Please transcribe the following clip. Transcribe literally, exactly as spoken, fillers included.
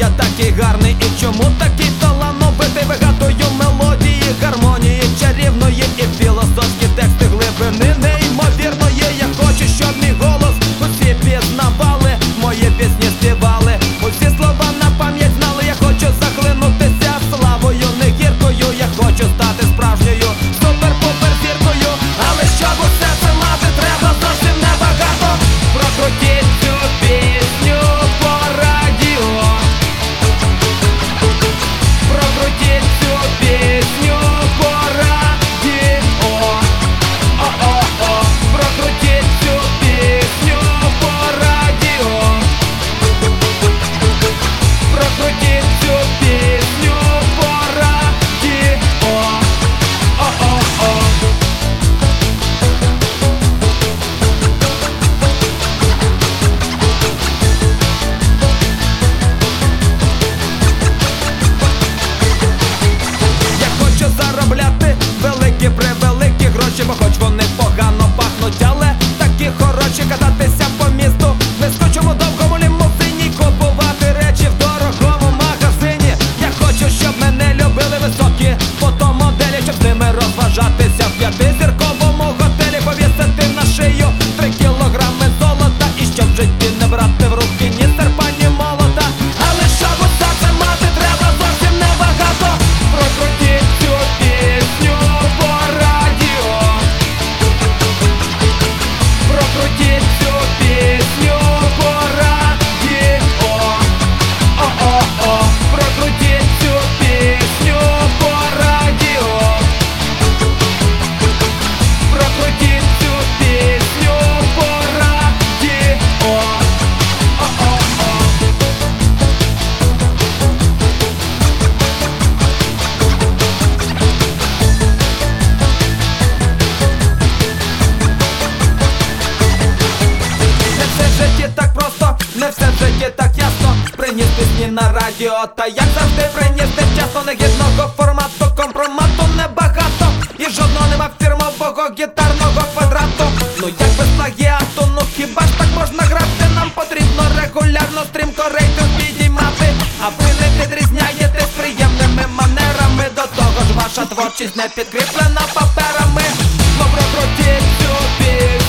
я такий гарний і чому такий талановитий? Вигадую мелодії, гармонії чарівної і філософські тексти глибини неймовірної. Я хочу, щоб мій голос усі пізнавали, мої пісні співали, усі слова на пам'ять знали. Я хочу захлинутися славою не гіркою, я хочу стати справжньою супер-пупер зіркою. Але щоб усе це мати, треба зовсім небагато. Прокрутіть цю пісню по радіо, прокрутіть цю пісню по радіо, о-о-о, прокрутіть цю пісню по радіо, прокрутіть цю пісню по радіо, о-о-о. Я хочу заробляти великі превеликі гроші, бо хоч вони погано пахнуть, але такі хороші. Кататися по місту в вискочому довгому лімузині, купувати речі в дорогому магазині. Я хочу, щоб мене любили високі фотомоделі, щоб з ними розважатися в п'ятизірковому готелі, повісити на шию три кілограми золота, і щоб в житті не брати в руки ні серпа, ні молота. Але щоб усе це мати, треба зовсім небагато. Прокрутіть цю пісню по радіо, прокрутіть цю пісню по радіо, о-о-о, прокрутіть цю пісню по радіо, прокрутіть цю пісню по радіо, о-о-о. Не все в житті так просто, не все в житті так ясно. Приніс пісні на радіо, та як завжди приніс невчасно. Негідного формату, компромату небагато, і жодного нема фірмового гітарного квадрату. Ну як без плагіату, ну хіба ж так можна грати? Нам потрібно регулярно стрімко рейтинг підіймати. А ви не відрізняєтесь приємними манерами, до того ж ваша творчість не підкріплена паперами. Ну прокрутіть цю пісню